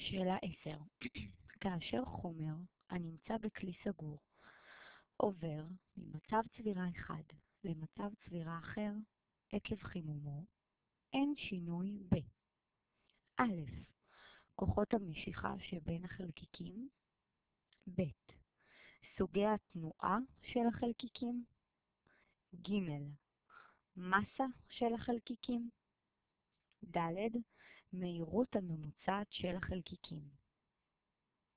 שאלה 10. כאשר חומר הנמצא בכלי סגור עובר ממצב צבירה אחד למצב צבירה אחר עקב חימומו, אין שינוי ב א'. כוחות המשיכה שבין החלקיקים, ב'. סוגי התנועה של החלקיקים, ג'. מסה של החלקיקים, ד'. מהירות הממוצעת של החלקיקים.